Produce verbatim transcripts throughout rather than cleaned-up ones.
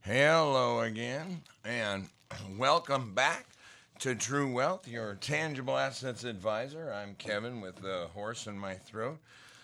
Hello again, and welcome back to True Wealth, your tangible assets advisor. I'm Kevin with the horse in my throat.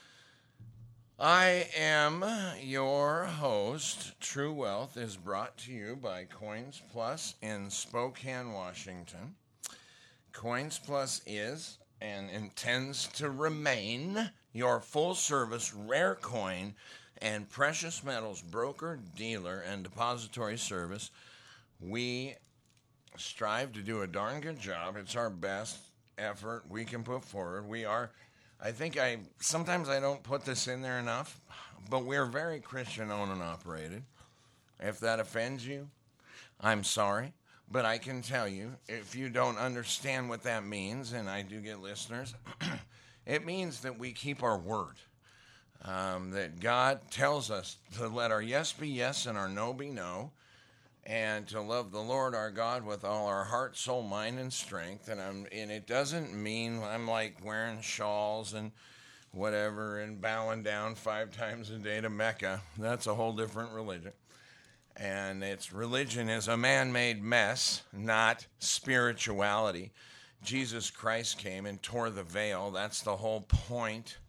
I am your host. True Wealth is brought to you by Coins Plus in Spokane, Washington. Coins Plus is and intends to remain your full-service rare coin and precious metals broker, dealer, and depository service. We strive to do a darn good job. It's our best effort we can put forward. We are, I think I, sometimes I don't put this in there enough, but we're very Christian owned and operated. If that offends you, I'm sorry. But I can tell you, if you don't understand what that means, and I do get listeners, it means that we keep our word. Um, that God tells us to let our yes be yes and our no be no, and to love the Lord our God with all our heart, soul, mind, and strength. And I'm, and it doesn't mean I'm like wearing shawls and whatever and bowing down five times a day to Mecca. That's a whole different religion. And its religion is a man-made mess, not spirituality. Jesus Christ came and tore the veil. That's the whole point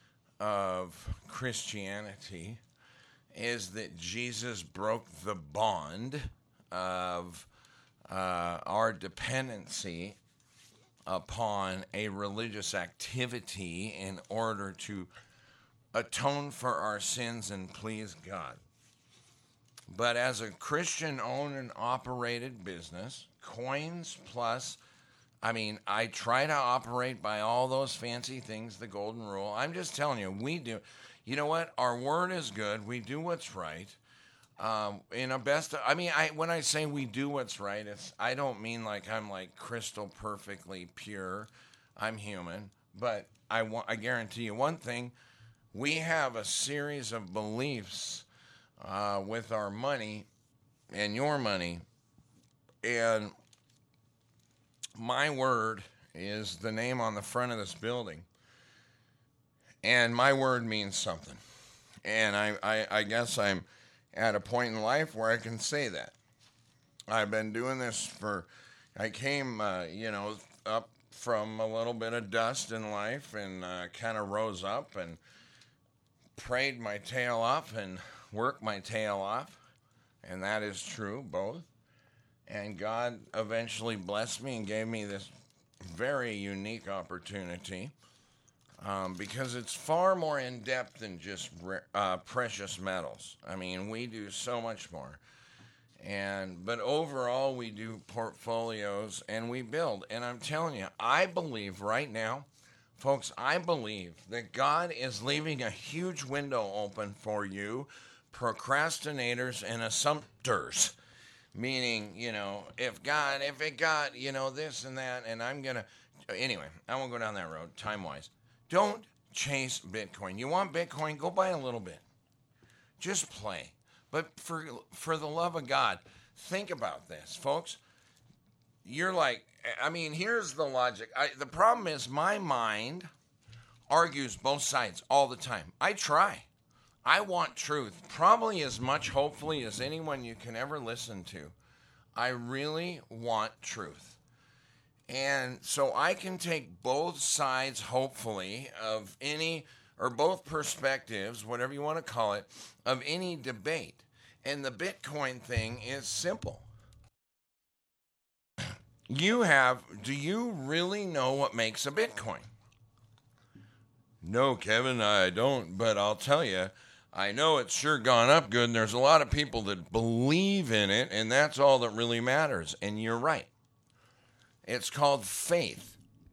of Christianity, is that Jesus broke the bond of uh, our dependency upon a religious activity in order to atone for our sins and please God. But as a Christian-owned and operated business, Coins Plus, I mean, I try to operate by all those fancy things, the golden rule. I'm just telling you, we do. You know what? Our word is good. We do what's right. Um, in a best, I mean, I when I say we do what's right, it's I don't mean like I'm like crystal perfectly pure. I'm human, but I want. I guarantee you one thing: we have a series of beliefs uh, with our money and your money, and my word is the name on the front of this building. And my word means something. And I, I, I guess I'm at a point in life where I can say that. I've been doing this for, I came, uh, you know, up from a little bit of dust in life and uh, kind of rose up and prayed my tail off and worked my tail off. And that is true, both. And God eventually blessed me and gave me this very unique opportunity um, because it's far more in-depth than just uh, precious metals. I mean, we do so much more. And but overall, we do portfolios and we build. And I'm telling you, I believe right now, folks, I believe that God is leaving a huge window open for you, procrastinators and assumptors. Meaning, you know, if God, if it got, you know, this and that, and I'm going to, anyway, I won't go down that road, time-wise. Don't chase Bitcoin. You want Bitcoin, go buy a little bit. Just play. But for for the love of God, think about this, folks. You're like, I mean, here's the logic. I, the problem is my mind argues both sides all the time. I try. I want truth, probably as much, hopefully, as anyone you can ever listen to. I really want truth. And so I can take both sides, hopefully, of any, or both perspectives, whatever you want to call it, of any debate. And the Bitcoin thing is simple. You have, do you really know what makes a Bitcoin? No, Kevin, I don't, but I'll tell you, I know it's sure gone up good, and there's a lot of people that believe in it, and that's all that really matters. And you're right. It's called faith.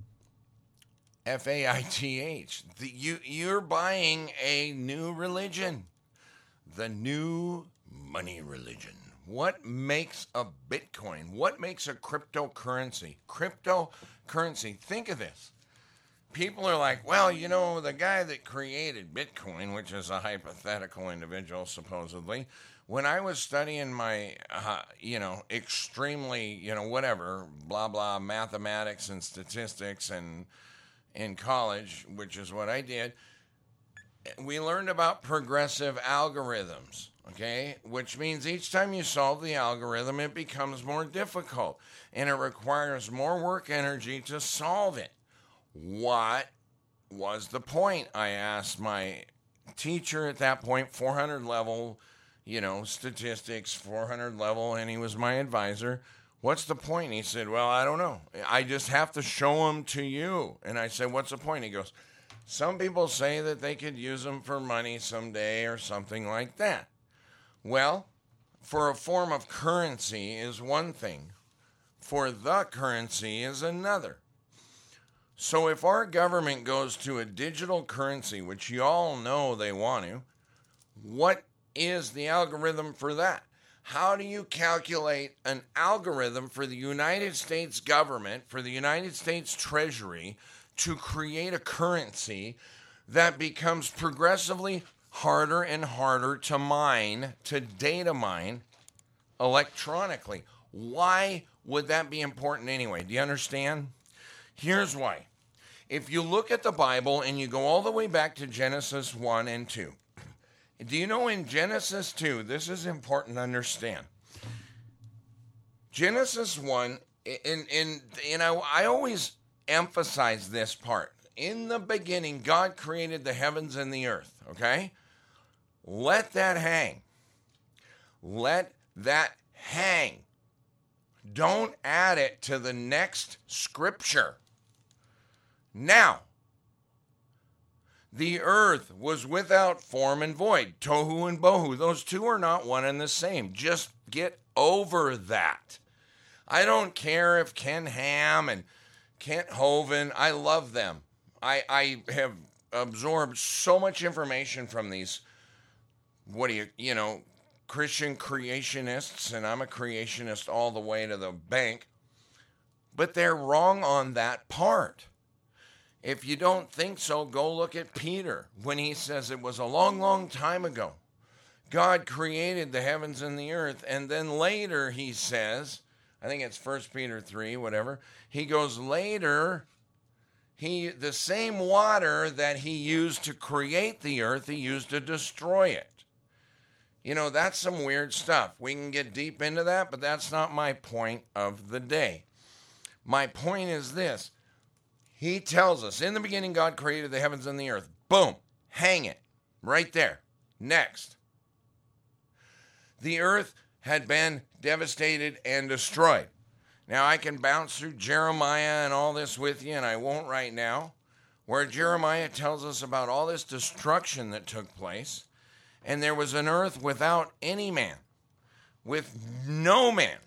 F A I T H. The, you, you're buying a new religion. The new money religion. What makes a Bitcoin? What makes a cryptocurrency? Cryptocurrency. Think of this. People are like, well, you know, the guy that created Bitcoin, which is a hypothetical individual, supposedly, when I was studying my, uh, you know, extremely, you know, whatever, blah, blah, mathematics and statistics and in college, which is what I did, we learned about progressive algorithms. okay? Which means each time you solve the algorithm, it becomes more difficult, and it requires more work energy to solve it. What was the point? I asked my teacher at that point, four hundred level, you know, statistics, four hundred level, and he was my advisor. What's the point? He said, well, I don't know. I just have to show them to you. And I said, what's the point? He goes, some people say that they could use them for money someday or something like that. Well, for a form of currency is one thing. For the currency is another. So if our government goes to a digital currency, which you all know they want to, what is the algorithm for that? How do you calculate an algorithm for the United States government, for the United States Treasury, to create a currency that becomes progressively harder and harder to mine, to data mine electronically? Why would that be important anyway? Do you understand? Here's why. If you look at the Bible and you go all the way back to Genesis one and two, do you know in Genesis two, this is important to understand. Genesis one, and, and, and I, I always emphasize this part. In the beginning, God created the heavens and the earth, okay? Let that hang. Let that hang. Don't add it to the next scripture. Now, the earth was without form and void. Tohu and bohu. Those two are not one and the same. Just get over that. I don't care if Ken Ham and Kent Hovind, I love them. I, I have absorbed so much information from these, what do you, you know, Christian creationists, and I'm a creationist all the way to the bank. But they're wrong on that part. If you don't think so, go look at Peter when he says it was a long, long time ago. God created the heavens and the earth, and then later he says, I think it's First Peter three, whatever, he goes later, he the same water that he used to create the earth, he used to destroy it. You know, that's some weird stuff. We can get deep into that, but that's not my point of the day. My point is this. He tells us, in the beginning, God created the heavens and the earth. Boom. Hang it. Right there. Next. The earth had been devastated and destroyed. Now, I can bounce through Jeremiah and all this with you, and I won't right now, where Jeremiah tells us about all this destruction that took place, and there was an earth without any man, with no man.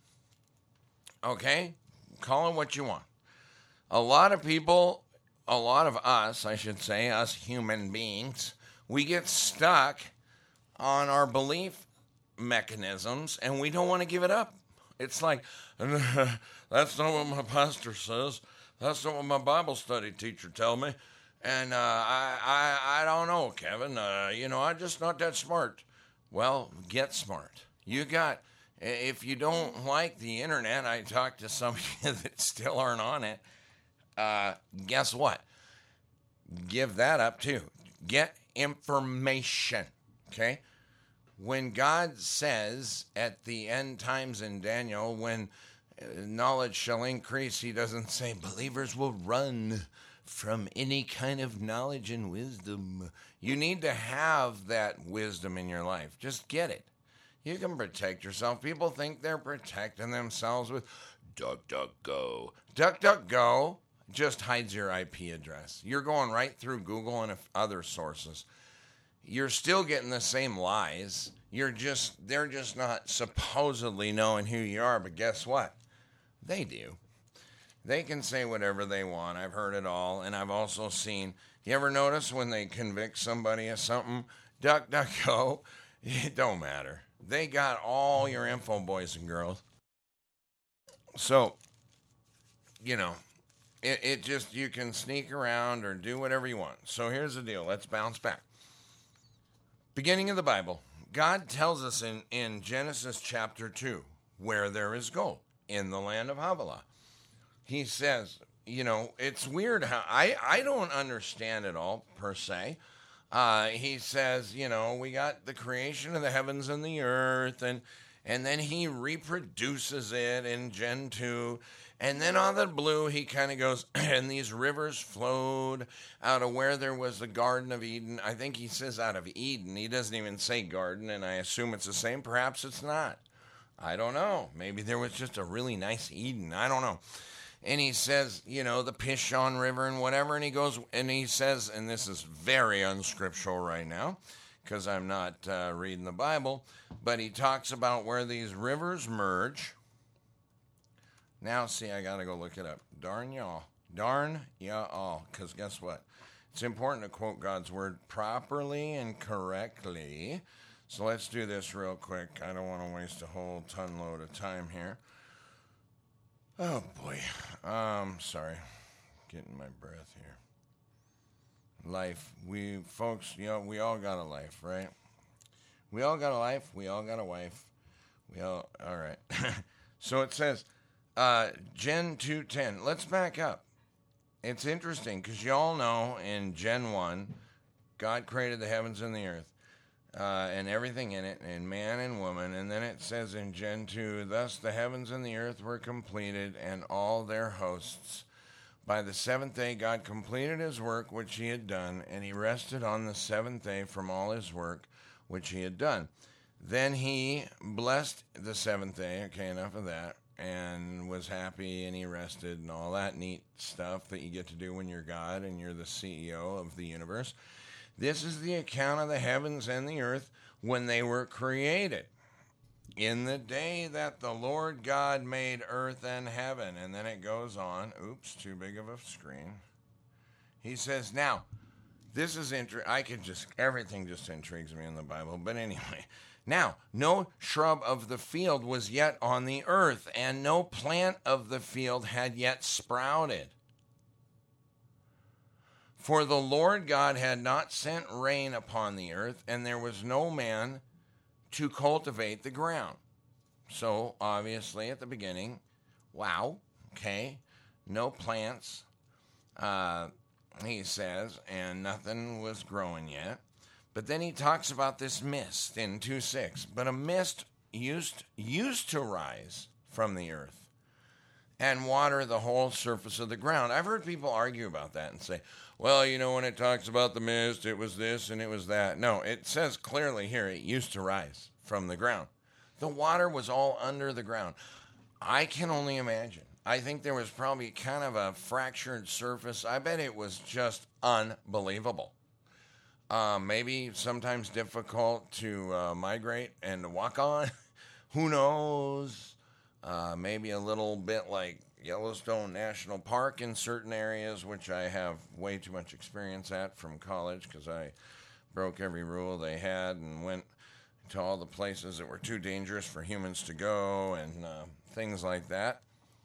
Okay? Call it what you want. A lot of people, a lot of us, I should say, us human beings, we get stuck on our belief mechanisms and we don't want to give it up. It's like, that's not what my pastor says. That's not what my Bible study teacher told me. And uh, I, I, I don't know, Kevin. Uh, you know, I'm just not that smart. Well, get smart. You got, if you don't like the internet, I talked to some of you that still aren't on it. Uh, guess what? Give that up too. Get information, okay? When God says at the end times in Daniel, when knowledge shall increase, he doesn't say believers will run from any kind of knowledge and wisdom. You need to have that wisdom in your life. Just get it. You can protect yourself. People think they're protecting themselves with DuckDuckGo. DuckDuckGo just hides your I P address. You're going right through Google and other sources. You're still getting the same lies. You're just, they're just not supposedly knowing who you are, but guess what? They do. They can say whatever they want. I've heard it all, and I've also seen, you ever notice when they convict somebody of something, DuckDuckGo, it don't matter. They got all your info, boys and girls. So, you know, It, it just, you can sneak around or do whatever you want. So here's the deal. Let's bounce back. Beginning of the Bible, God tells us in, in Genesis chapter two, where there is gold in the land of Havilah. He says, you know, it's weird how, I, I don't understand it all per se. Uh, he says, you know, we got the creation of the heavens and the earth, and and then he reproduces it in Gen two. And then on the blue, he kind of goes, and these rivers flowed out of where there was the Garden of Eden. I think he says out of Eden. He doesn't even say garden, and I assume it's the same. Perhaps it's not. I don't know. Maybe there was just a really nice Eden. I don't know. And he says, you know, the Pishon River and whatever. And he goes, and he says, and this is very unscriptural right now, because I'm not uh, reading the Bible, but he talks about where these rivers merge. Now, see, I got to go look it up. Darn y'all. Darn y'all. Because guess what? It's important to quote God's word properly and correctly. So let's do this real quick. I don't want to waste a whole ton load of time here. Oh, boy. Um, sorry. Getting my breath here. Life. We, folks, you know, we all got a life, right? We all got a life. We all got a wife. We all, all right. So it says, Uh, Gen two ten. Let's back up. It's interesting because you all know in Gen one, God created the heavens and the earth uh, and everything in it, and man and woman. And then it says in Gen two, thus the heavens and the earth were completed and all their hosts. By the seventh day, God completed his work which he had done, and he rested on the seventh day from all his work which he had done. Then he blessed the seventh day. Okay, enough of that. And was happy, and he rested, and all that neat stuff that you get to do when you're God and you're the C E O of the universe. This is the account of the heavens and the earth when they were created. In the day that the Lord God made earth and heaven. And then it goes on. Oops, too big of a screen. He says, now, this is interesting. I could just, everything just intrigues me in the Bible. But anyway. Now, no shrub of the field was yet on the earth, and no plant of the field had yet sprouted. For the Lord God had not sent rain upon the earth, and there was no man to cultivate the ground. So, obviously, at the beginning, wow, okay, no plants, uh, he says, and nothing was growing yet. But then he talks about this mist in two six. But a mist used, used to rise from the earth and water the whole surface of the ground. I've heard people argue about that and say, well, you know, when it talks about the mist, it was this and it was that. No, it says clearly here it used to rise from the ground. The water was all under the ground. I can only imagine. I think there was probably kind of a fractured surface. I bet it was just unbelievable. Uh, maybe sometimes difficult to uh, migrate and to walk on. Who knows? Uh, maybe a little bit like Yellowstone National Park in certain areas, which I have way too much experience at from college because I broke every rule they had and went to all the places that were too dangerous for humans to go and uh, things like that.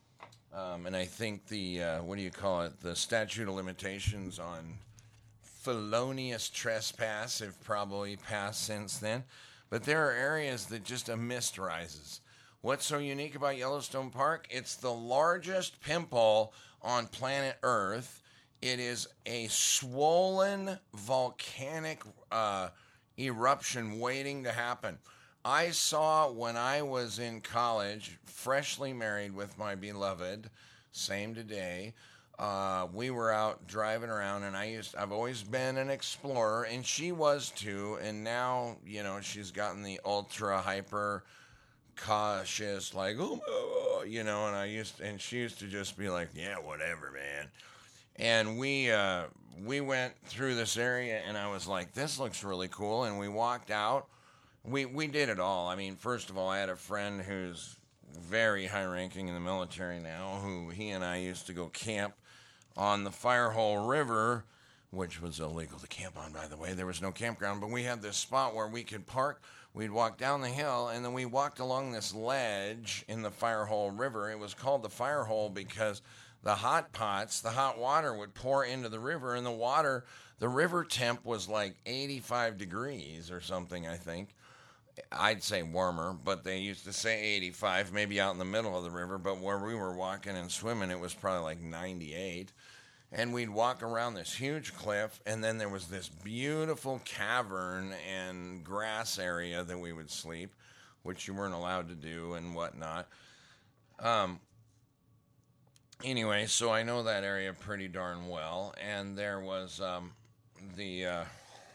Um, and I think the, uh, what do you call it, the statute of limitations on felonious trespass have probably passed since then. But there are areas that just a mist rises. What's so unique about Yellowstone Park? It's the largest pimple on planet Earth. It is a swollen volcanic uh, eruption waiting to happen. I saw when I was in college, freshly married with my beloved, same today. Uh, we were out driving around, and I used, I've always been an explorer, and she was too, and now, you know, she's gotten the ultra hyper cautious, like, oh, you know, and I used, and she used to just be like, yeah, whatever, man. And we, uh, we went through this area, and I was like, this looks really cool, and we walked out. We, we did it all. I mean, first of all, I had a friend who's very high ranking in the military now, who he and I used to go camp on the Firehole River, which was illegal to camp on, by the way. There was no campground, but we had this spot where we could park. We'd walk down the hill, and then we walked along this ledge in the Firehole River. It was called the Firehole because the hot pots, the hot water would pour into the river, and the water, the river temp was like eighty-five degrees or something, I think. I'd say warmer, but they used to say eighty-five, maybe out in the middle of the river, but where we were walking and swimming, it was probably like ninety-eight. And we'd walk around this huge cliff, and then there was this beautiful cavern and grass area that we would sleep, which you weren't allowed to do and whatnot. Um, anyway, so I know that area pretty darn well, and there was um, the... Uh,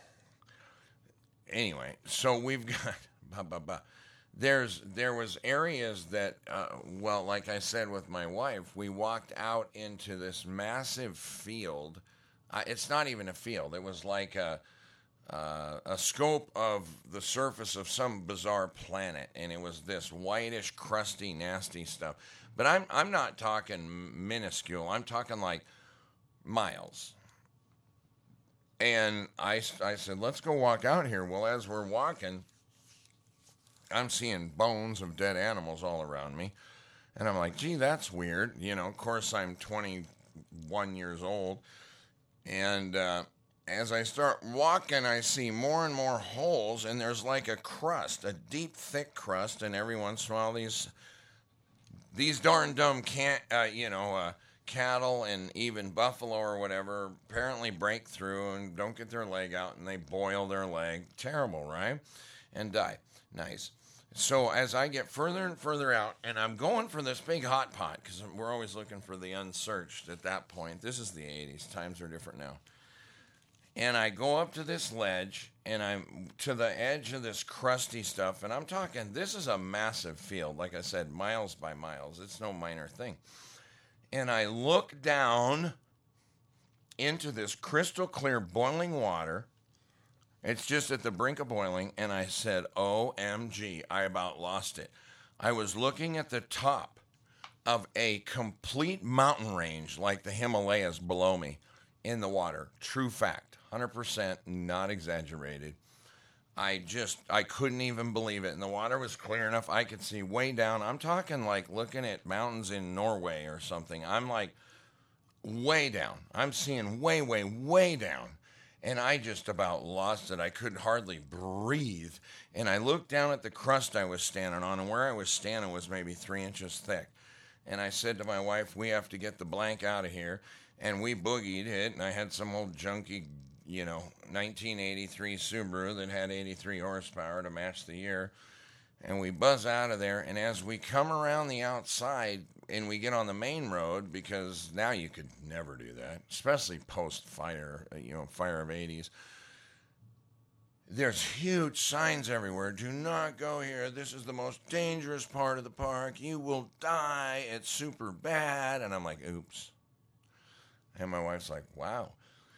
anyway, so we've got... Bah, bah, bah. There's there was areas that, uh, well, like I said with my wife, we walked out into this massive field. Uh, it's not even a field. It was like a, uh, a scope of the surface of some bizarre planet, and it was this whitish, crusty, nasty stuff. But I'm I'm not talking minuscule. I'm talking like miles. And I, I said, let's go walk out here. Well, as we're walking, I'm seeing bones of dead animals all around me. And I'm like, gee, that's weird. You know, of course, I'm twenty-one years old. And uh, as I start walking, I see more and more holes. And there's like a crust, a deep, thick crust. And every once in a while, these, these darn dumb can't, uh, you know, uh, cattle and even buffalo or whatever apparently break through and don't get their leg out. And they boil their leg. Terrible, right? And die. Nice. So as I get further and further out, and I'm going for this big hot pot, because we're always looking for the unsearched at that point. This is the eighties. Times are different now. And I go up to this ledge, and I'm to the edge of this crusty stuff, and I'm talking, this is a massive field. Like I said, miles by miles. It's no minor thing. And I look down into this crystal clear boiling water. It's just at the brink of boiling, and I said, O M G, I about lost it. I was looking at the top of a complete mountain range like the Himalayas below me in the water. True fact, one hundred percent, not exaggerated. I just, I couldn't even believe it. And the water was clear enough I could see way down. I'm talking like looking at mountains in Norway or something. I'm like way down. I'm seeing way, way, way down. And I just about lost it. I could hardly breathe. And I looked down at the crust I was standing on, and where I was standing was maybe three inches thick. And I said to my wife, we have to get the blank out of here. And we boogied it, and I had some old junky, you know, nineteen eighty-three Subaru that had eighty-three horsepower to match the year. And we buzz out of there, and as we come around the outside and we get on the main road, because now you could never do that, especially post-fire, you know, fire of eighties. There's huge signs everywhere. Do not go here. This is the most dangerous part of the park. You will die. It's super bad. And I'm like, oops. And my wife's like, wow.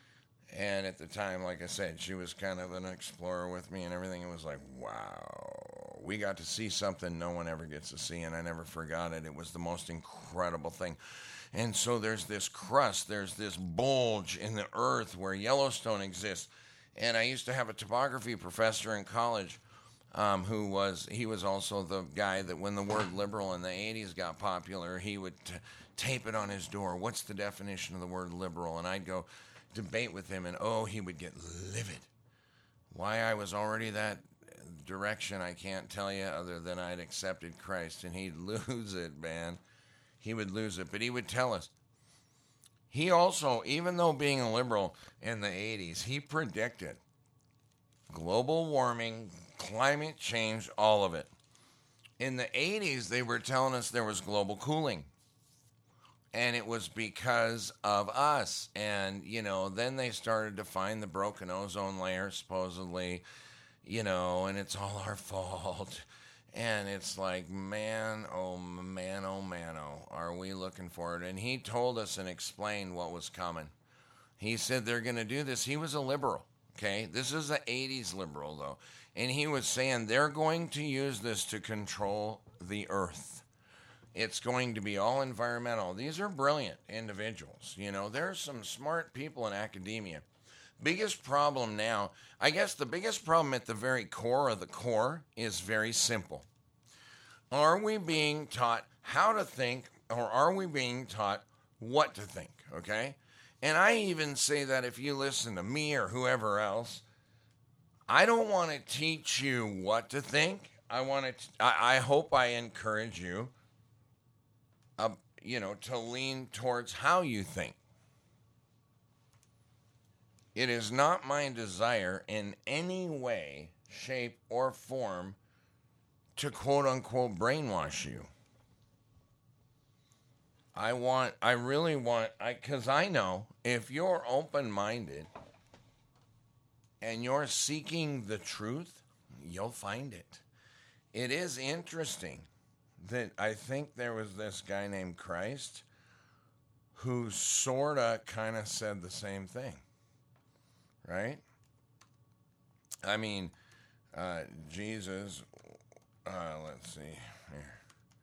And at the time, like I said, she was kind of an explorer with me and everything. It was like, wow. We got to see something no one ever gets to see, and I never forgot it. It was the most incredible thing. And so there's this crust, there's this bulge in the earth where Yellowstone exists. And I used to have a topography professor in college um, who was, he was also the guy that when the word liberal in the eighties got popular, he would t- tape it on his door. What's the definition of the word liberal? And I'd go debate with him, and oh, he would get livid. Why I was already that direction, I can't tell you, other than I'd accepted Christ, and he'd lose it, man. He would lose it, but he would tell us. He also, even though being a liberal in the eighties, he predicted global warming, climate change, all of it. In the eighties, they were telling us there was global cooling. And it was because of us. And, you know, then they started to find the broken ozone layer, supposedly, you know, and it's all our fault. And it's like, man, oh, man, oh, man, oh, are we looking for it? And he told us and explained what was coming. He said they're going to do this. He was a liberal, okay? This is the eighties liberal, though. And he was saying they're going to use this to control the earth. It's going to be all environmental. These are brilliant individuals. You know, there's some smart people in academia. Biggest problem now, I guess the biggest problem at the very core of the core is very simple. Are we being taught how to think, or are we being taught what to think, okay? And I even say that if you listen to me or whoever else, I don't want to teach you what to think. I want to, I, I hope I encourage you Uh, you know, to lean towards how you think. It is not my desire in any way, shape, or form to quote unquote brainwash you. I want, I really want, I, because I know if you're open minded and you're seeking the truth, you'll find it. It is interesting that I think there was this guy named Christ who sort of kind of said the same thing, right? I mean, uh, Jesus, uh, let's see here.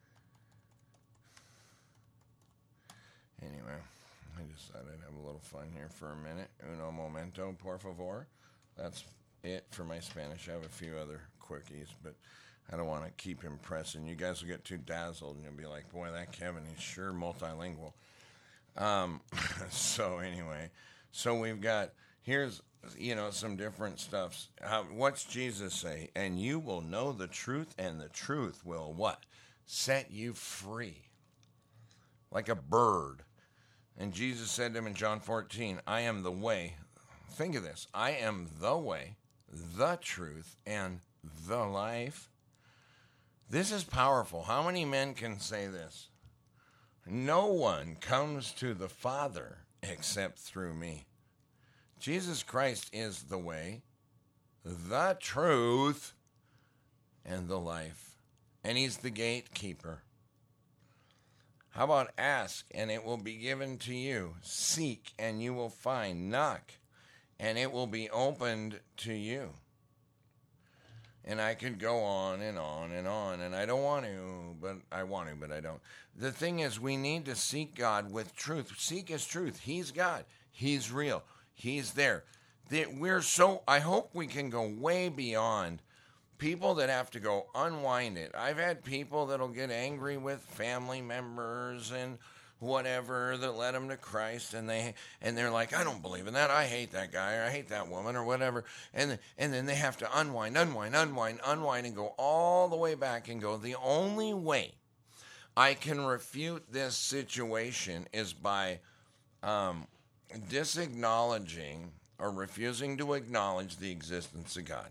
Anyway, I just thought I'd have a little fun here for a minute. Uno momento, por favor. That's it for my Spanish. I have a few other quickies, but I don't want to keep impressing. You guys will get too dazzled, and you'll be like, boy, that Kevin, he's sure multilingual. Um, so anyway, so we've got, here's, you know, some different stuffs. How, what's Jesus say? And you will know the truth, and the truth will what? Set you free. Like a bird. And Jesus said to him in John fourteen, I am the way. Think of this. I am the way, the truth, and the life. This is powerful. How many men can say this? No one comes to the Father except through me. Jesus Christ is the way, the truth, and the life. And he's the gatekeeper. How about ask, and it will be given to you. Seek, and you will find. Knock, and it will be opened to you. And I could go on and on and on, and I don't want to, but I want to, but I don't. The thing is, we need to seek God with truth. Seek His truth. He's God. He's real. He's there. We're so, I hope we can go way beyond people that have to go unwind it. I've had people that'll get angry with family members and whatever that led them to Christ, and they and they're like, I don't believe in that. I hate that guy, or I hate that woman, or whatever. And and then they have to unwind, unwind, unwind, unwind, and go all the way back and go, the only way I can refute this situation is by um, disacknowledging or refusing to acknowledge the existence of God.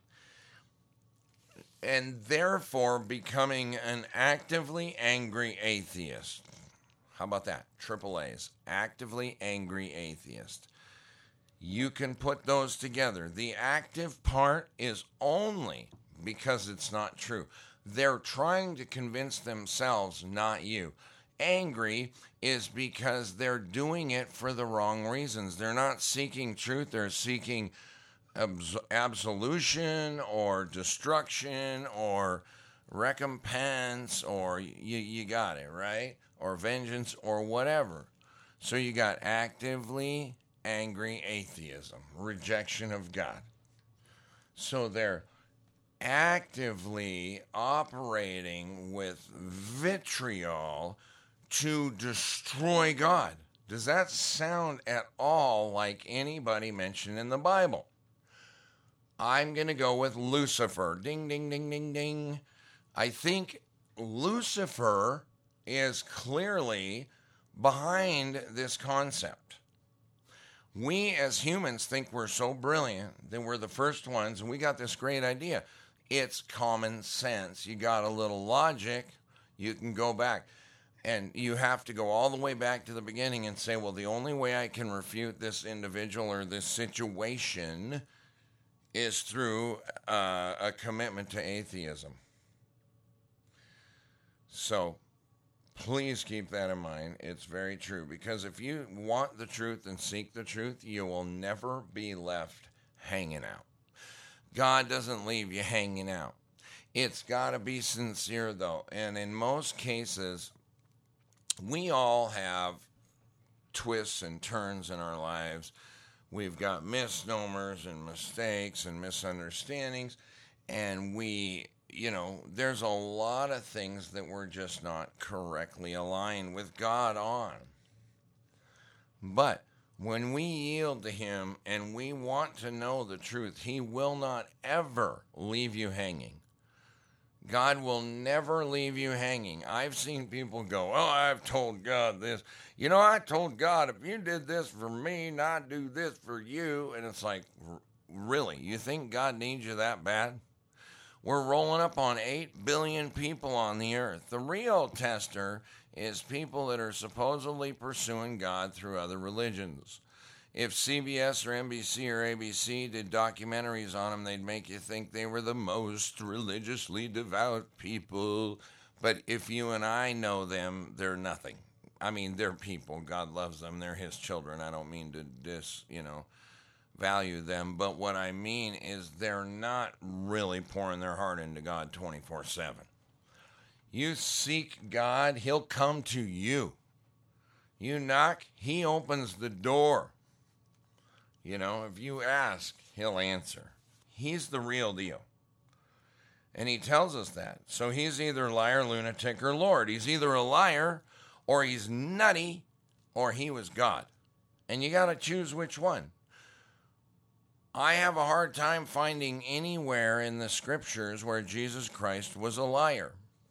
And therefore becoming an actively angry atheist. How about that? Triple A's. Actively angry atheist. You can put those together. The active part is only because it's not true. They're trying to convince themselves, not you. Angry is because they're doing it for the wrong reasons. They're not seeking truth. They're seeking absolution or destruction or recompense, or you, you got it, right? Or vengeance or whatever. So you got actively angry atheism, rejection of God. So they're actively operating with vitriol to destroy God. Does that sound at all like anybody mentioned in the Bible? I'm going to go with Lucifer. Ding, ding, ding, ding, ding. I think Lucifer is clearly behind this concept. We as humans think we're so brilliant that we're the first ones, and we got this great idea. It's common sense. You got a little logic, you can go back. And you have to go all the way back to the beginning and say, well, the only way I can refute this individual or this situation is through uh, a commitment to atheism. So please keep that in mind. It's very true. Because if you want the truth and seek the truth, you will never be left hanging out. God doesn't leave you hanging out. It's got to be sincere, though. And in most cases, we all have twists and turns in our lives. We've got misnomers and mistakes and misunderstandings, and we, you know, there's a lot of things that we're just not correctly aligned with God on. But when we yield to Him and we want to know the truth, He will not ever leave you hanging. God will never leave you hanging. I've seen people go, oh, I've told God this. You know, I told God, if you did this for me, and I do this for you. And it's like, really? You think God needs you that bad? We're rolling up on eight billion people on the earth. The real tester is people that are supposedly pursuing God through other religions. If C B S or N B C or A B C did documentaries on them, they'd make you think they were the most religiously devout people. But if you and I know them, they're nothing. I mean, they're people. God loves them. They're his children. I don't mean to dis, you know, value them. But what I mean is they're not really pouring their heart into God twenty-four seven. You seek God, he'll come to you. You knock, he opens the door. You know, if you ask, he'll answer. He's the real deal. And he tells us that. So he's either liar, lunatic, or Lord. He's either a liar, or he's nutty, or he was God. And you got to choose which one. I have a hard time finding anywhere in the scriptures where Jesus Christ was a liar.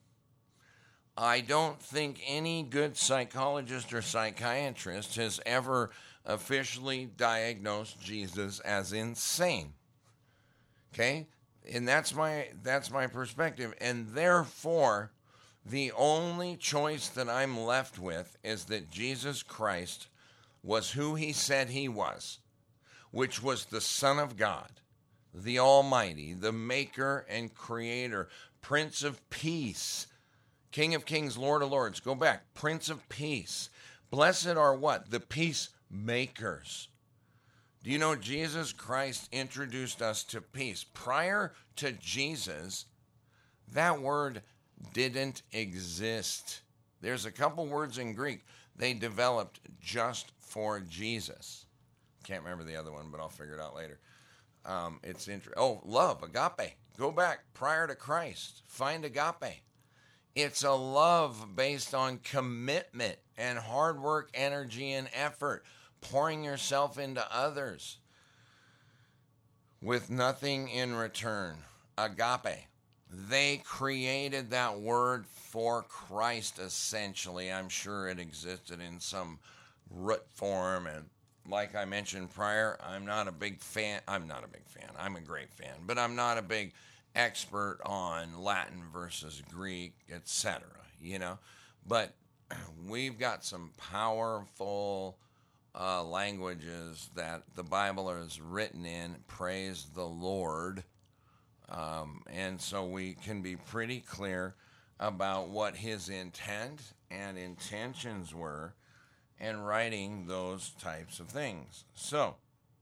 I don't think any good psychologist or psychiatrist has ever officially diagnosed Jesus as insane. Okay? And that's my that's my perspective. And therefore, the only choice that I'm left with is that Jesus Christ was who he said he was, which was the Son of God, the Almighty, the Maker and Creator, Prince of Peace, King of Kings, Lord of Lords. Go back. Prince of Peace. Blessed are what? The peacemakers. Do you know Jesus Christ introduced us to peace? Prior to Jesus, that word didn't exist. There's a couple words in Greek they developed just for Jesus. Can't remember the other one, but I'll figure it out later. Um, it's inter- Oh, love, agape. Go back prior to Christ. Find agape. It's a love based on commitment and hard work, energy, and effort, pouring yourself into others with nothing in return. Agape. They created that word for Christ, essentially. I'm sure it existed in some root form. And like I mentioned prior, I'm not a big fan. I'm not a big fan. I'm a great fan. But I'm not a big expert on Latin versus Greek, et cetera, you know. But we've got some powerful uh, languages that the Bible is written in. Praise the Lord. Um, and so we can be pretty clear about what his intent and intentions were in writing those types of things. So,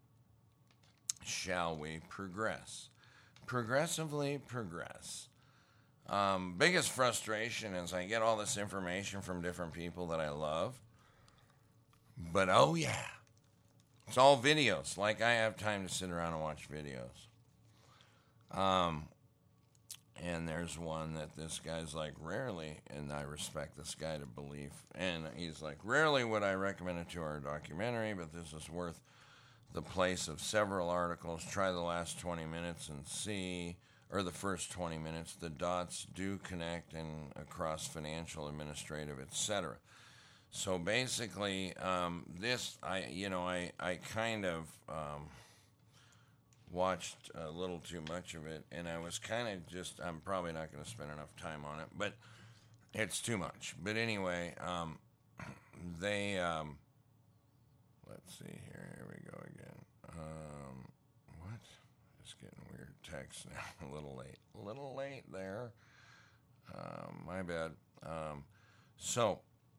shall we progress? Progressively progress. Um, biggest frustration is I get all this information from different people that I love. But oh yeah, it's all videos. Like I have time to sit around and watch videos. Um, and there's one that this guy's like, rarely, and I respect this guy to belief, and he's like, rarely would I recommend a two-hour documentary, but this is worth the place of several articles. Try the last twenty minutes and see, or the first twenty minutes, the dots do connect and across financial, administrative, et cetera. So basically, um, this, I, you know, I, I kind of, um, watched a little too much of it, and I was kind of just, I'm probably not going to spend enough time on it, but it's too much. But anyway, um, they, um, let's see here, here we go again. Um, what? Just getting weird text now, a little late, a little late there. Um, my bad. Um, so,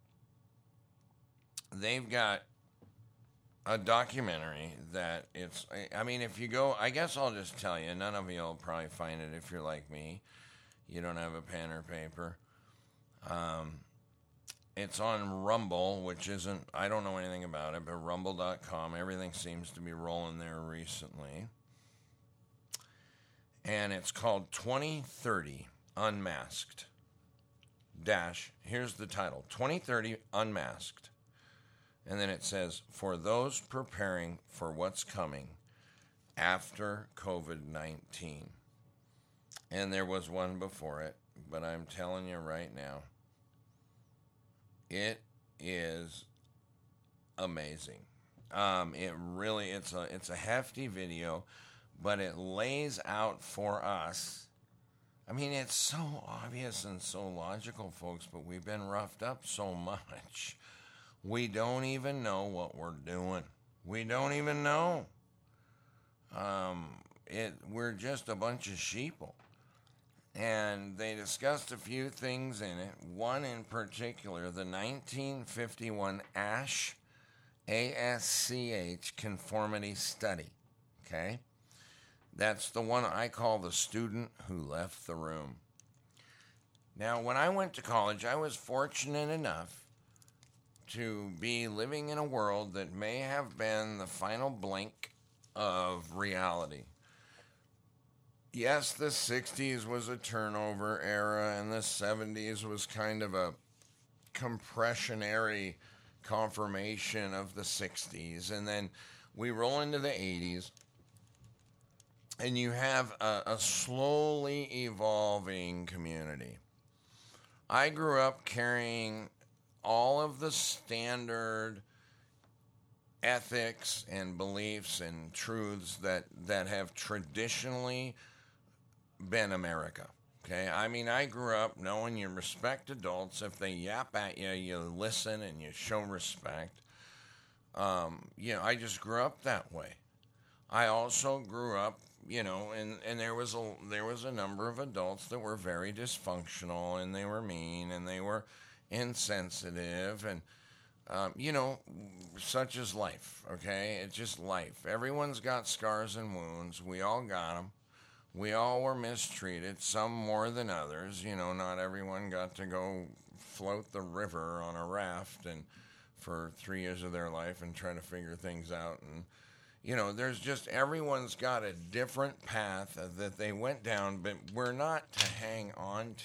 they've got a documentary that it's, I mean, if you go, I guess I'll just tell you, none of you will probably find it if you're like me. You don't have a pen or paper. Um, it's on Rumble, which isn't, I don't know anything about it, but rumble dot com. Everything seems to be rolling there recently. And it's called twenty thirty Unmasked. Dash, here's the title, twenty thirty Unmasked. And then it says, for those preparing for what's coming after covid nineteen. And there was one before it. but I'm telling you right now, it is amazing. Um, it really, it's a, it's a hefty video, but it lays out for us. I mean, it's so obvious and so logical, folks, but we've been roughed up so much. We don't even know what we're doing. We don't even know. Um, it, we're just a bunch of sheeple. And they discussed a few things in it. One in particular, the nineteen fifty-one ASH, A S C H conformity study. Okay? That's the one I call the student who left the room. Now, when I went to college, I was fortunate enough to be living in a world that may have been the final blink of reality. Yes, the sixties was a turnover era, and the seventies was kind of a compressionary confirmation of the sixties. And then we roll into the eighties, and you have a, a slowly evolving community. I grew up carrying all of the standard ethics and beliefs and truths that, that have traditionally been America. Okay, I mean, I grew up knowing you respect adults. If they yap at you, you listen and you show respect. Um, you know, I just grew up that way. I also grew up, you know, and, and there was a there was a number of adults that were very dysfunctional, and they were mean, and they were insensitive, and um, you know, such is life. Okay, it's just life. Everyone's got scars and wounds. We all got them. We all were mistreated, some more than others. You know, not everyone got to go float the river on a raft and for three years of their life and try to figure things out. And, you know, there's just, everyone's got a different path that they went down, but we're not to hang on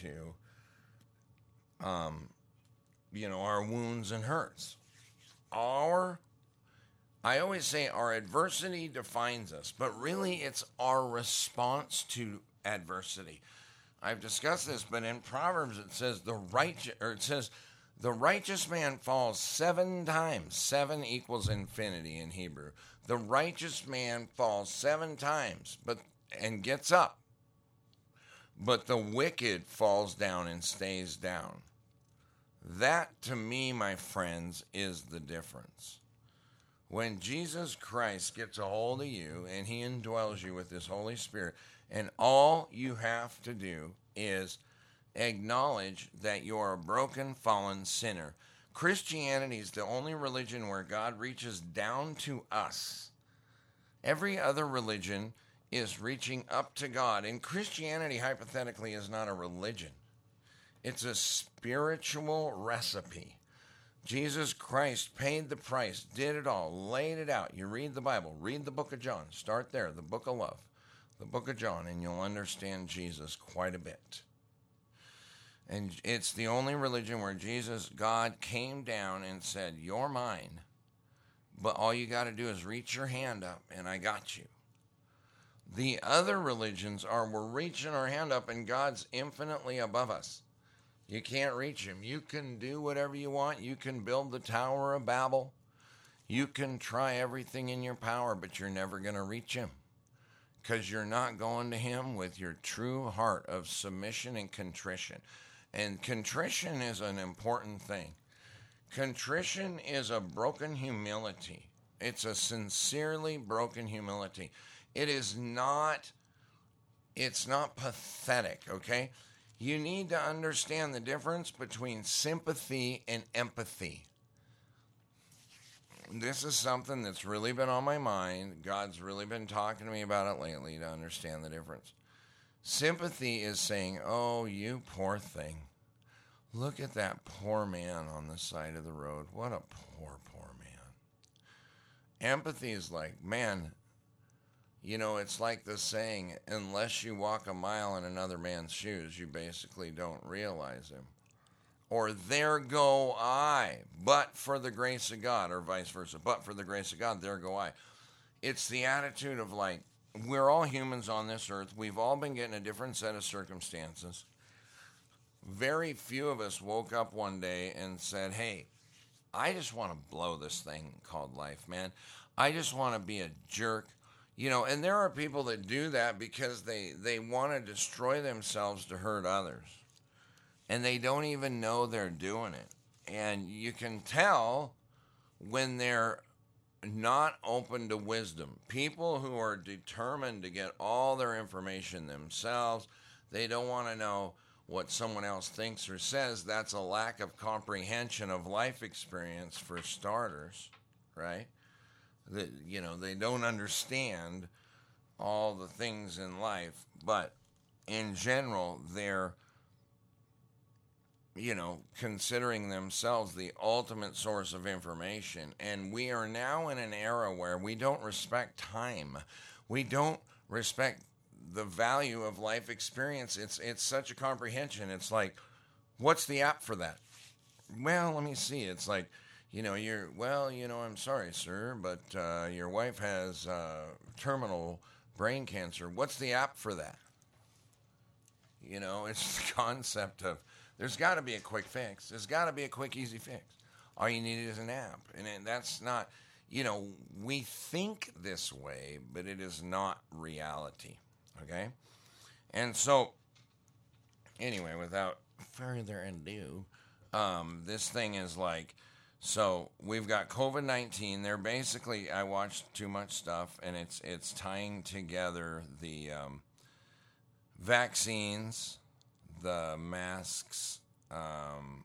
to, um, you know, our wounds and hurts. Our I always say our adversity defines us, but really it's our response to adversity. I've discussed this, but in Proverbs it says the righteous, or it says the righteous man falls seven times. Seven equals infinity in Hebrew. The righteous man falls seven times, but and gets up. But the wicked falls down and stays down. That, to me, my friends, is the difference. When Jesus Christ gets a hold of you and he indwells you with his Holy Spirit, and all you have to do is acknowledge that you're a broken, fallen sinner. Christianity is the only religion where God reaches down to us. Every other religion is reaching up to God, and Christianity, hypothetically, is not a religion. It's a spiritual recipe. Jesus Christ paid the price, did it all, laid it out. You read the Bible, read the book of John. Start there, the book of love, the book of John, and you'll understand Jesus quite a bit. And it's the only religion where Jesus, God, came down and said, you're mine, but all you got to do is reach your hand up, and I got you. The other religions are we're reaching our hand up, and God's infinitely above us. You can't reach him. You can do whatever you want. You can build the Tower of Babel. You can try everything in your power, but you're never going to reach him because you're not going to him with your true heart of submission and contrition. And contrition is an important thing. Contrition is a broken humility. It's a sincerely broken humility. It is not, it's not pathetic, okay? You need to understand the difference between sympathy and empathy. This is something that's really been on my mind. God's really been talking to me about it lately to understand the difference. Sympathy is saying, oh, you poor thing. Look at that poor man on the side of the road. What a poor, poor man. Empathy is like, man, you know, it's like the saying, unless you walk a mile in another man's shoes, you basically don't realize him. Or there go I, but for the grace of God, or vice versa. But for the grace of God, there go I. It's the attitude of like, we're all humans on this earth. We've all been getting a different set of circumstances. very few of us woke up one day and said, hey, I just want to blow this thing called life, man. I just want to be a jerk. You know, and there are people that do that because they, they want to destroy themselves to hurt others. And they don't even know they're doing it. And you can tell when they're not open to wisdom. People who are determined to get all their information themselves, they don't want to know what someone else thinks or says. That's a lack of comprehension of life experience for starters, right? That, you know, they don't understand all the things in life, but in general, they're, you know, considering themselves the ultimate source of information. And we are now in an era where we don't respect time. We don't respect the value of life experience. It's it's such a comprehension. It's like, what's the app for that? Well, let me see. It's like, you know, you're, well, you know, I'm sorry, sir, but uh, your wife has uh, terminal brain cancer. What's the app for that? You know, it's the concept of, there's got to be a quick fix. There's got to be a quick, easy fix. All you need is an app. And that's not, you know, we think this way, but it is not reality. Okay? And so, anyway, without further ado, um, this thing is like, so we've got covid nineteen. They're basically, I watched too much stuff, and it's it's tying together the um, vaccines, the masks, um,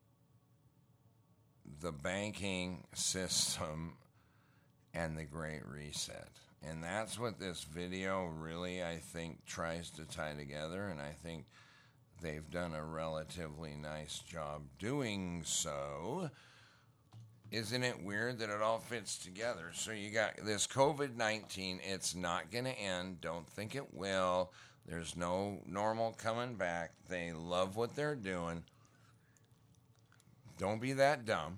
the banking system, and the Great Reset. And that's what this video really, I think, tries to tie together, and I think they've done a relatively nice job doing so. Isn't it weird that it all fits together? So you got this covid nineteen. It's not going to end. Don't think it will. There's no normal coming back. They love what they're doing. Don't be that dumb.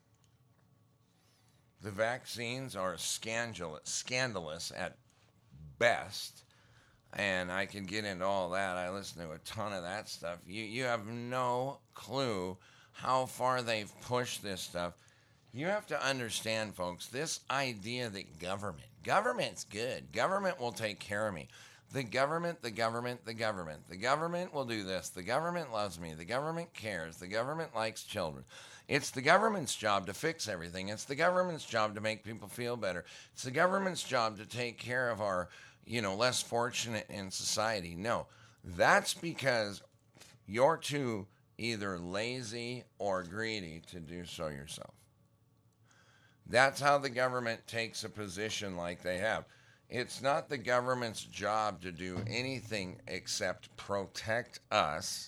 The vaccines are scandalous, scandalous at best. And I can get into all that. I listen to a ton of that stuff. You, you have no clue how far they've pushed this stuff. You have to understand, folks, this idea that government, government's good. Government will take care of me. The government, the government, the government. The government will do this. The government loves me. The government cares. The government likes children. It's the government's job to fix everything. It's the government's job to make people feel better. It's the government's job to take care of our, you know, less fortunate in society. No, that's because you're too either lazy or greedy to do so yourself. That's how the government takes a position like they have. It's not the government's job to do anything except protect us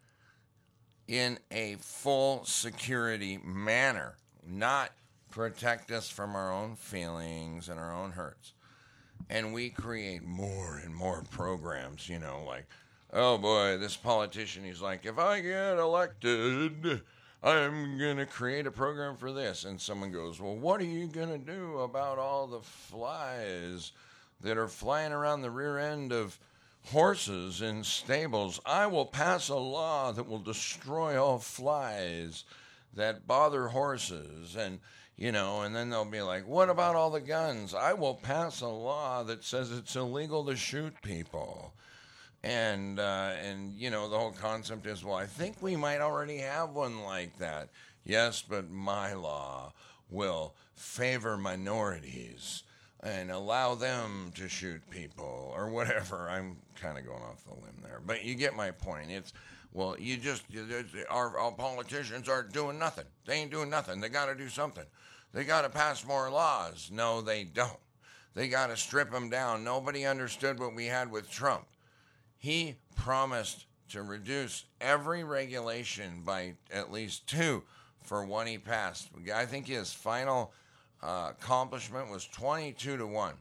in a full security manner, not protect us from our own feelings and our own hurts. And we create more and more programs, you know, like, oh boy, this politician, he's like, if I get elected, I'm going to create a program for this. And someone goes, well, what are you going to do about all the flies that are flying around the rear end of horses in stables? I will pass a law that will destroy all flies that bother horses. And, you know, and then they'll be like, what about all the guns? I will pass a law that says it's illegal to shoot people. And, uh, and you know, the whole concept is, well, I think we might already have one like that. Yes, but my law will favor minorities and allow them to shoot people or whatever. I'm kind of going off the limb there. But you get my point. It's, well, you just, you, our, our politicians aren't doing nothing. They ain't doing nothing. They got to do something. They got to pass more laws. No, they don't. They got to strip them down. Nobody understood what we had with Trump. He promised to reduce every regulation by at least two for what he passed. I think his final uh, accomplishment was twenty-two to one.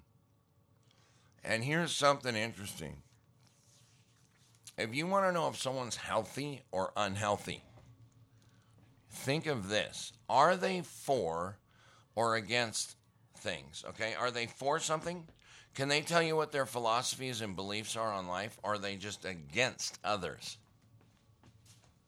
And here's something interesting. If you want to know if someone's healthy or unhealthy, think of this. Are they for or against things? Okay? Are they for something? Can they tell you what their philosophies and beliefs are on life? Or are they just against others?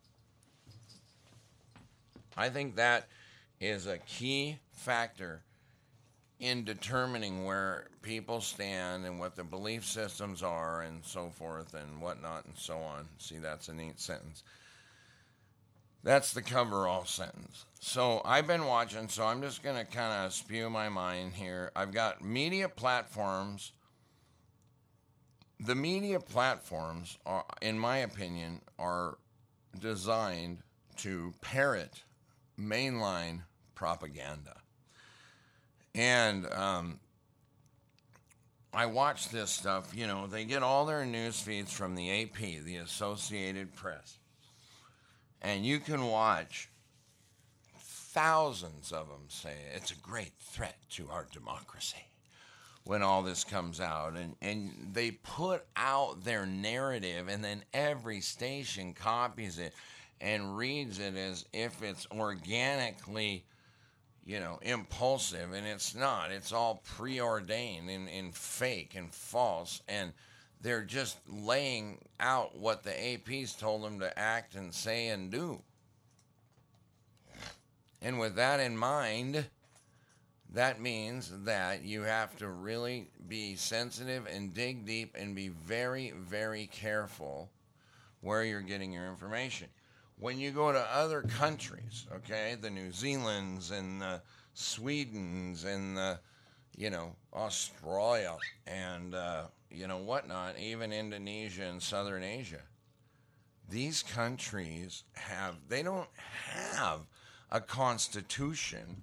I think that is a key factor in determining where people stand and what the belief systems are and so forth and whatnot and so on. See, that's a neat sentence. That's the coverall sentence. So I've been watching, so I'm just going to kind of spew my mind here. I've got media platforms. The media platforms, are, in my opinion, are designed to parrot mainline propaganda. And um, I watch this stuff, you know, they get all their news feeds from the A P, the Associated Press. And you can watch thousands of them say it's a great threat to our democracy when all this comes out. And, and they put out their narrative, and then every station copies it and reads it as if it's organically, you know, impulsive, and it's not. It's all preordained and, and fake and false, and they're just laying out what the A P's told them to act and say and do. And with that in mind, that means that you have to really be sensitive and dig deep and be very, very careful where you're getting your information. When you go to other countries, okay, the New Zealands and the Swedens and the, you know, Australia and, uh, you know, whatnot, even Indonesia and Southern Asia, these countries have, they don't have a constitution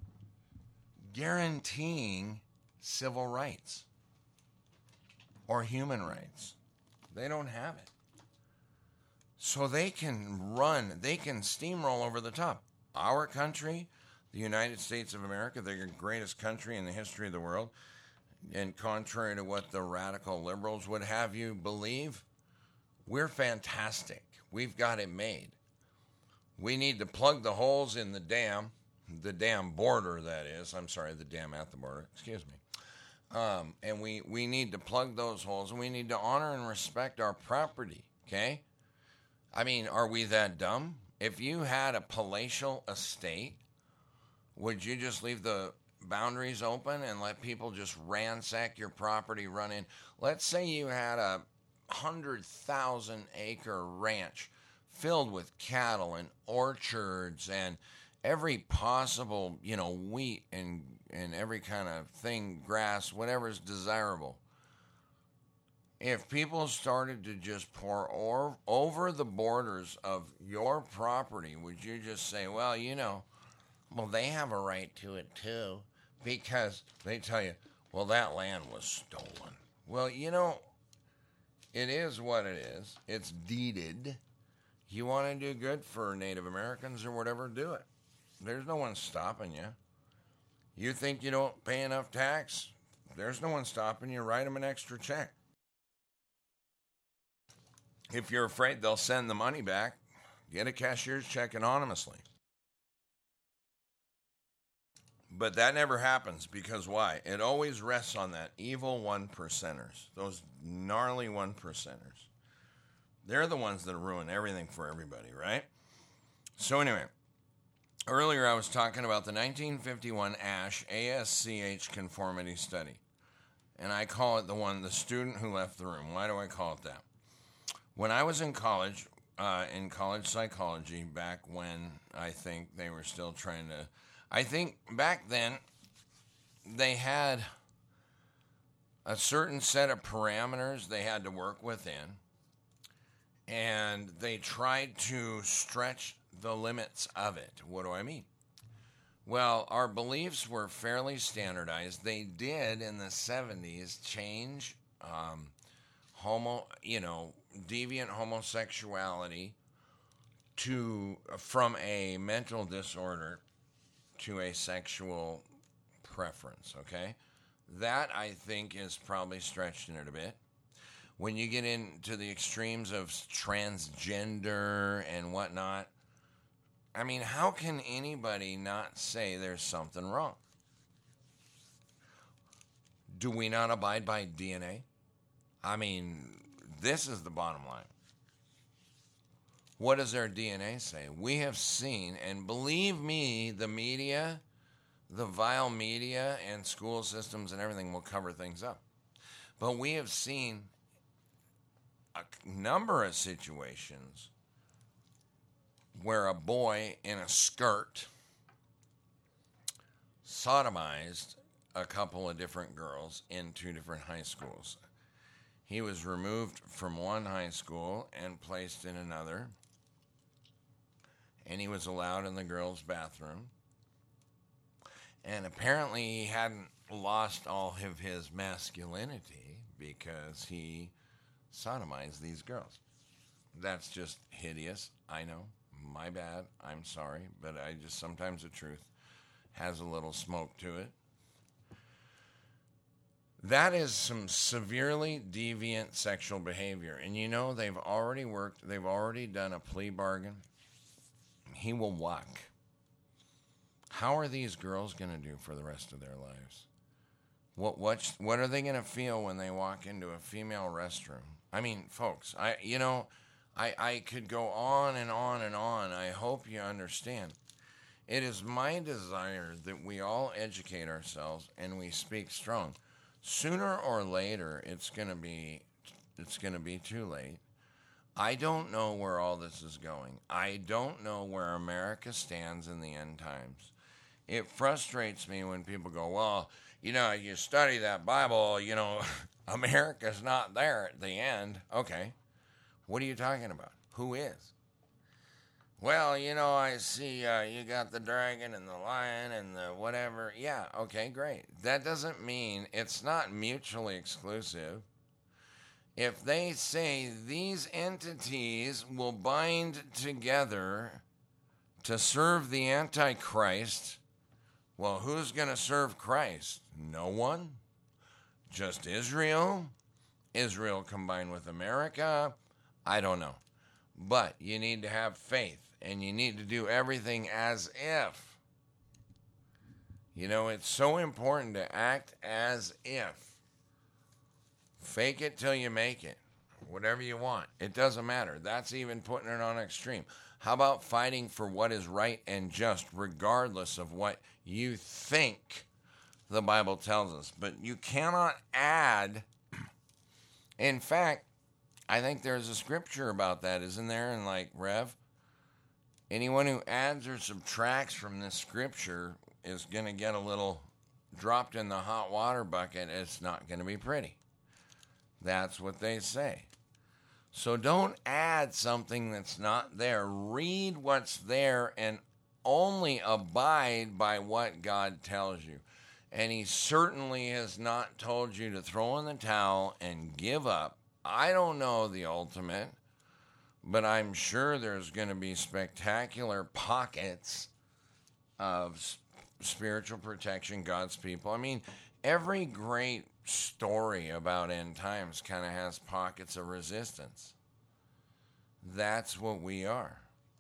guaranteeing civil rights or human rights. They don't have it. So they can run, they can steamroll over the top. Our country, the United States of America, the greatest country in the history of the world, and contrary to what the radical liberals would have you believe, we're fantastic. We've got it made. We need to plug the holes in the dam, the dam border, that is. I'm sorry, the dam at the border. Excuse me. Um, and we, we need to plug those holes, and we need to honor and respect our property, okay? I mean, are we that dumb? If you had a palatial estate, would you just leave the boundaries open and let people just ransack your property, run in? Let's say you had a one hundred thousand acre ranch filled with cattle and orchards and every possible, you know, wheat and, and every kind of thing, grass, whatever's desirable. If people started to just pour or, over the borders of your property, would you just say, well, you know, well, they have a right to it too, because they tell you, well, that land was stolen. Well, you know, it is what it is. It's deeded. You want to do good for Native Americans or whatever, do it. There's no one stopping you. You think you don't pay enough tax? There's no one stopping you. Write them an extra check. If you're afraid they'll send the money back, get a cashier's check anonymously. But that never happens because why? It always rests on that evil one percenters, those gnarly one percenters. They're the ones that ruin everything for everybody, right? So anyway, earlier I was talking about the nineteen fifty-one ASH, A S C H conformity study. And I call it the one, the student who left the room. Why do I call it that? When I was in college, uh, in college psychology, back when I think they were still trying to, I think back then they had a certain set of parameters they had to work within, and they tried to stretch the limits of it. What do I mean? Well, our beliefs were fairly standardized. They did in the seventies change um, homo, you know, deviant homosexuality to from a mental disorder to a sexual preference, okay? That, I think, is probably stretching it a bit. When you get into the extremes of transgender and whatnot, I mean, how can anybody not say there's something wrong? Do we not abide by D N A? I mean, this is the bottom line. What does our D N A say? We have seen, and believe me, the media, the vile media and school systems and everything will cover things up. But we have seen a number of situations where a boy in a skirt sodomized a couple of different girls in two different high schools. He was removed from one high school and placed in another, and he was allowed in the girls' bathroom. And apparently he hadn't lost all of his masculinity because he sodomized these girls. That's just hideous. I know. My bad. I'm sorry. But I just, sometimes the truth has a little smoke to it. That is some severely deviant sexual behavior. And you know, they've already worked, they've already done a plea bargain. He will walk. How are these girls going to do for the rest of their lives? What what what are they going to feel when they walk into a female restroom? I mean, folks, I you know, I I could go on and on and on. I hope you understand. It is my desire that we all educate ourselves and we speak strong. Sooner or later, it's going to be it's going to be too late. I don't know where all this is going. I don't know where America stands in the end times. It frustrates me when people go, well, you know, you study that Bible, you know, America's not there at the end. Okay. What are you talking about? Who is? Well, you know, I see uh, you got the dragon and the lion and the whatever. Yeah, okay, great. That doesn't mean it's not mutually exclusive. If they say these entities will bind together to serve the Antichrist, well, who's going to serve Christ? No one. Just Israel? Israel combined with America? I don't know. But you need to have faith, and you need to do everything as if. You know, it's so important to act as if. Fake it till you make it. Whatever you want. It doesn't matter. That's even putting it on extreme. How about fighting for what is right and just, regardless of what you think the Bible tells us? But you cannot add. In fact, I think there's a scripture about that, isn't there? In like Rev, anyone who adds or subtracts from this scripture is going to get a little dropped in the hot water bucket. It's not going to be pretty. That's what they say. So don't add something that's not there. Read what's there and only abide by what God tells you. And he certainly has not told you to throw in the towel and give up. I don't know the ultimate, but I'm sure there's going to be spectacular pockets of spiritual protection, God's people. I mean, every great story about end times kind of has pockets of resistance. That's what we are.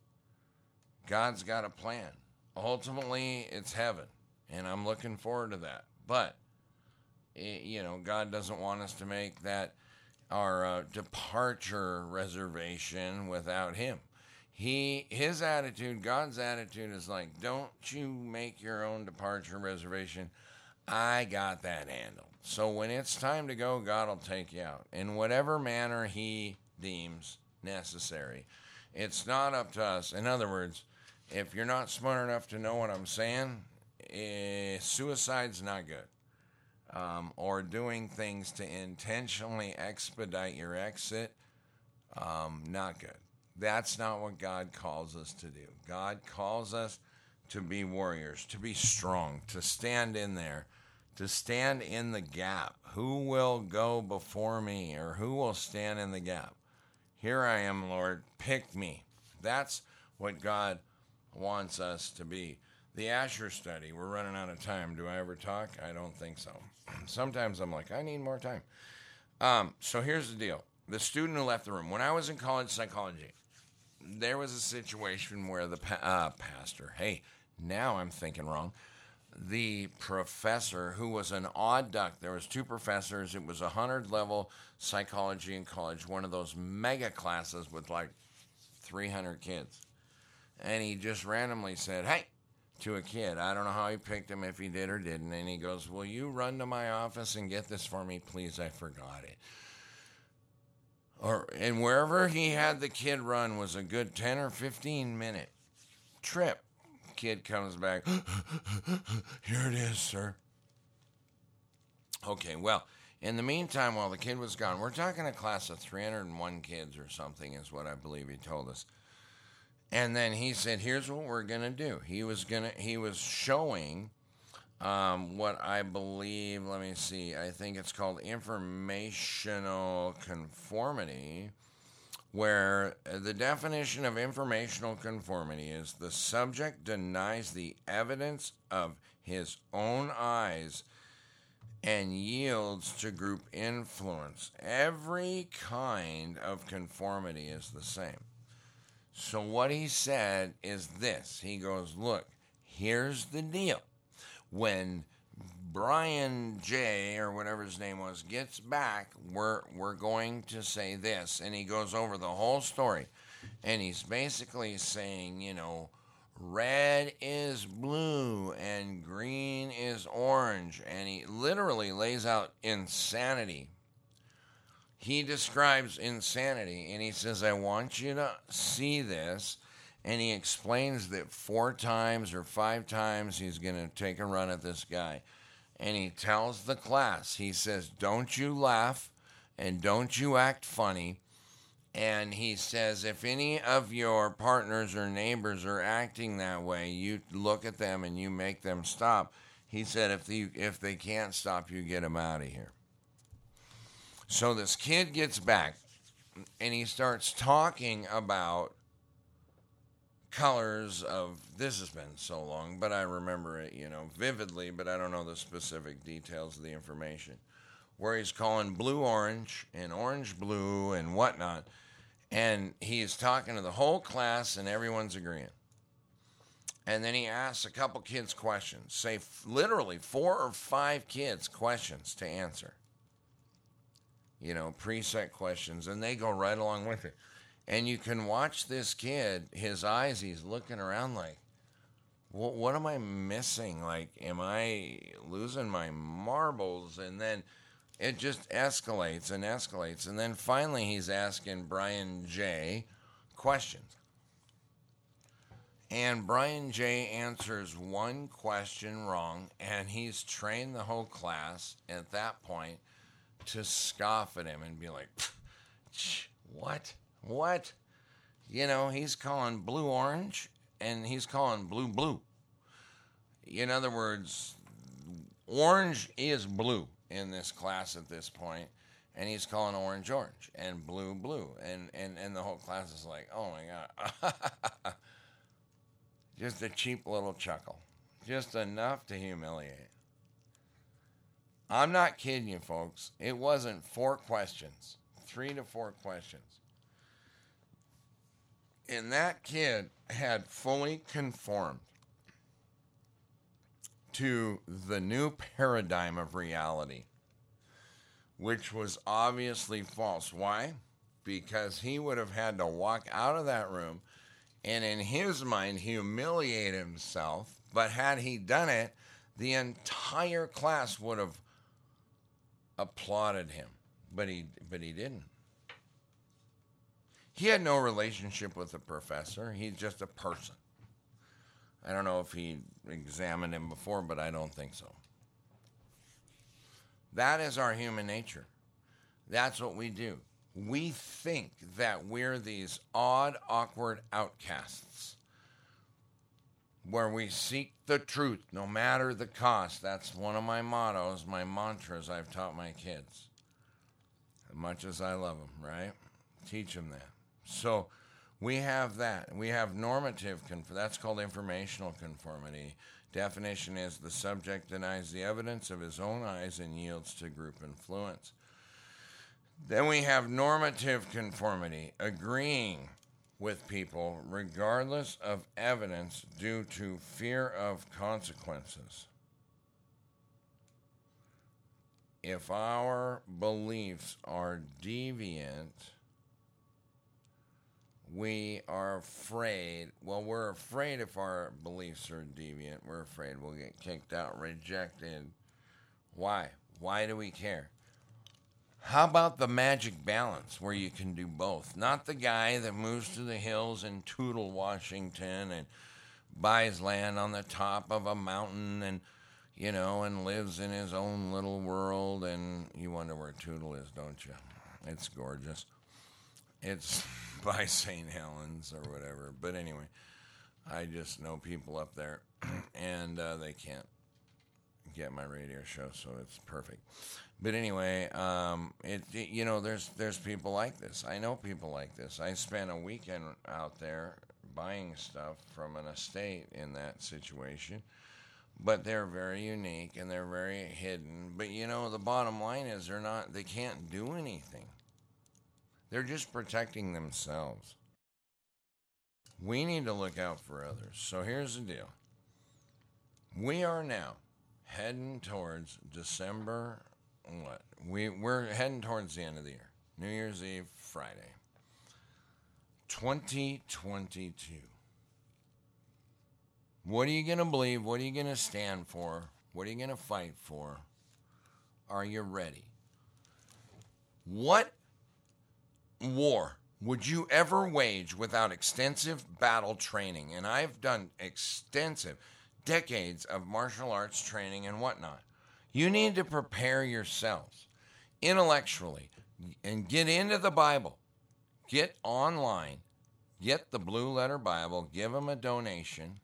God's got a plan. Ultimately, it's heaven, and I'm looking forward to that. But, you know, God doesn't want us to make that our uh, departure reservation without him. He, his attitude, God's attitude is like, don't you make your own departure reservation. I got that handled. So when it's time to go, God will take you out in whatever manner he deems necessary. It's not up to us. In other words, if you're not smart enough to know what I'm saying, eh, suicide's not good. Um, or doing things to intentionally expedite your exit, um, not good. That's not what God calls us to do. God calls us to be warriors, to be strong, to stand in there, to stand in the gap. Who will go before me, or who will stand in the gap? Here I am, Lord, pick me. That's what God wants us to be. The Asher study, we're running out of time. Do I ever talk? I don't think so. Sometimes I'm like, I need more time. Um, so here's the deal. The student who left the room. When I was in college psychology, there was a situation where the pa- uh, pastor, hey, now I'm thinking wrong, the professor, who was an odd duck. There was two professors. It was a hundred level psychology in college, one of those mega classes with like three hundred kids. And he just randomly said, hey, to a kid. I don't know how he picked him, if he did or didn't. And he goes, will you run to my office and get this for me, please? I forgot it. Or, and wherever he had the kid run was a good ten or fifteen minute trip. Kid comes back. Here it is, sir. Okay, well, in the meantime, while the kid was gone, we're talking a class of three hundred one kids or something is what I believe he told us. And then he said, here's what we're going to do. He was going to, he was showing um, what I believe, let me see, I think it's called informational conformity, where the definition of informational conformity is the subject denies the evidence of his own eyes and yields to group influence. Every kind of conformity is the same. So what he said is this. He goes, look, here's the deal. When Brian J, or whatever his name was, gets back, we're, we're going to say this. And he goes over the whole story. And he's basically saying, you know, red is blue and green is orange. And he literally lays out insanity. He describes insanity, and he says, I want you to see this. And he explains that four times or five times he's going to take a run at this guy. And he tells the class, he says, don't you laugh and don't you act funny. And he says, if any of your partners or neighbors are acting that way, you look at them and you make them stop. He said, if the, if they can't stop, you get them out of here. So this kid gets back, and he starts talking about colors of, this has been so long, but I remember it, you know, vividly, but I don't know the specific details of the information, where he's calling blue orange and orange blue and whatnot, and he's talking to the whole class, and everyone's agreeing. And then he asks a couple kids questions, say literally four or five kids questions to answer. You know, preset questions, and they go right along with it. And you can watch this kid, his eyes, he's looking around like, what, what am I missing? Like, am I losing my marbles? And then it just escalates and escalates. And then finally he's asking Brian J questions. And Brian J answers one question wrong, and he's trained the whole class at that point to scoff at him and be like, what? What? You know, he's calling blue orange and he's calling blue blue. In other words, orange is blue in this class at this point, and he's calling orange orange and blue blue. And, and, and the whole class is like, oh my God. Just a cheap little chuckle. Just enough to humiliate. I'm not kidding you, folks. It wasn't four questions, three to four questions. And that kid had fully conformed to the new paradigm of reality, which was obviously false. Why? Because he would have had to walk out of that room and in his mind humiliate himself. But had he done it, the entire class would have applauded him, but he but he didn't. He had no relationship with the professor. He's just a person. I don't know if he examined him before, but I don't think so. That is our human nature. That's what we do. We think that we're these odd, awkward outcasts where we seek the truth no matter the cost. That's one of my mottos, my mantras I've taught my kids. As much as I love them, right? Teach them that. So we have that. We have normative conformity. That's called informational conformity. Definition is the subject denies the evidence of his own eyes and yields to group influence. Then we have normative conformity, agreeing with people regardless of evidence due to fear of consequences. If our beliefs are deviant, we are afraid. Well, we're afraid if our beliefs are deviant. We're afraid we'll get kicked out, rejected. Why? Why do we care? How about the magic balance where you can do both? Not the guy that moves to the hills in Toutle, Washington and buys land on the top of a mountain and, you know, and lives in his own little world. And you wonder where Toutle is, don't you? It's gorgeous. It's by Saint Helens or whatever. But anyway, I just know people up there, and uh, they can't get my radio show, so it's perfect. But anyway, um, it, it you know, there's there's people like this. I know people like this. I spent a weekend out there buying stuff from an estate in that situation. But they're very unique and they're very hidden. But you know, the bottom line is they're not. They can't do anything. They're just protecting themselves. We need to look out for others. So here's the deal. We are now heading towards December. What? We, we're heading towards the end of the year. New Year's Eve, Friday. twenty twenty-two. What are you going to believe? What are you going to stand for? What are you going to fight for? Are you ready? What war would you ever wage without extensive battle training? And I've done extensive decades of martial arts training and whatnot. You need to prepare yourselves intellectually and get into the Bible. Get online. Get the Blue Letter Bible. Give them a donation.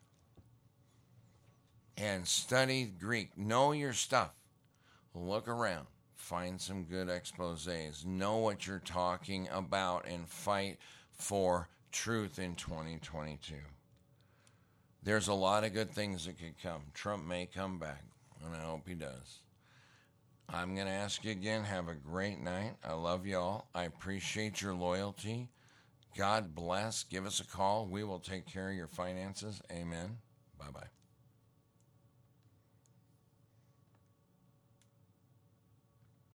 And study Greek. Know your stuff. Look around. Find some good exposés. Know what you're talking about and fight for truth in twenty twenty-two. There's a lot of good things that could come. Trump may come back, and I hope he does. I'm going to ask you again, have a great night. I love you all. I appreciate your loyalty. God bless. Give us a call. We will take care of your finances. Amen. Bye-bye.